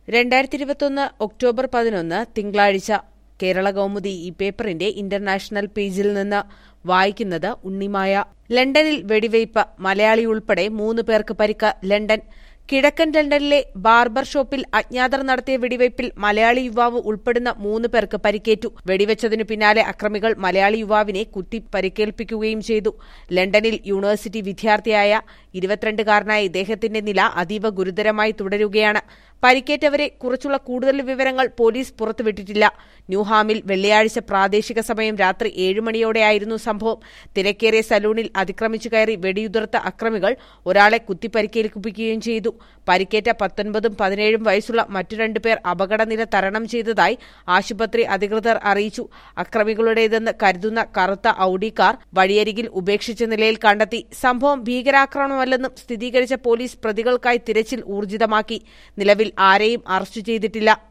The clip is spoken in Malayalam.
2021 ഒക്ടോബർ 11 തിങ്കളാഴ്ച കേരള കൗമുദി ഈ പേപ്പറിന്റെ ഇന്റർനാഷണൽ പേജിൽ നിന്ന് വായിക്കുന്നത് ഉണ്ണിമായ. ലണ്ടനിൽ വെടിവയ്പ്, മലയാളി ഉൾപ്പെടെ 3 പേർക്ക് പരിക്ക്. ലണ്ടൻ കിഴക്കൻ ലണ്ടനിലെ ബാർബർ ഷോപ്പിൽ അജ്ഞാതർ നടത്തിയ വെടിവയ്പിൽ മലയാളി യുവാവ് ഉൾപ്പെടുന്ന 3 പേർക്ക് പരിക്കേറ്റു. വെടിവെച്ചതിനു പിന്നാലെ അക്രമികൾ മലയാളി യുവാവിനെ കുത്തി പരിക്കേൽപ്പിക്കുകയും ചെയ്തു. ലണ്ടനിൽ യൂണിവേഴ്സിറ്റി വിദ്യാർത്ഥിയായ 22-കാരനായ ഇദ്ദേഹത്തിന്റെ നില അതീവ ഗുരുതരമായി തുടരുകയാണ്. പരിക്കേറ്റവരെ കുറിച്ചുള്ള കൂടുതൽ വിവരങ്ങൾ പോലീസ് പുറത്തുവിട്ടിട്ടില്ല. ന്യൂഹാമിൽ വെള്ളിയാഴ്ച പ്രാദേശിക സമയം രാത്രി 7 മണിയോടെയായിരുന്നു സംഭവം. തിരക്കേറിയ സലൂണിൽ അതിക്രമിച്ചു കയറി വെടിയുതിർത്ത അക്രമികൾ ഒരാളെ കുത്തിപ്പരിക്കേൽപ്പിക്കുകയും ചെയ്തു. പരിക്കേറ്റ 19ഉം 17ഉം വയസ്സുള്ള മറ്റു 2 പേർ അപകടനില തരണം ചെയ്തതായി ആശുപത്രി അധികൃതർ അറിയിച്ചു. അക്രമികളുടേതെന്ന് കരുതുന്ന കറുത്ത ഔഡി കാർ വഴിയരികിൽ ഉപേക്ഷിച്ച നിലയിൽ കണ്ടെത്തി. സംഭവം ഭീകരാക്രമണമല്ലെന്നും സ്ഥിരീകരിച്ച പോലീസ് പ്രതികൾക്കായി തിരച്ചിൽ ഊർജിതമാക്കി. നിലവിൽ ആരെയും അറസ്റ്റ് ചെയ്തിട്ടില്ല.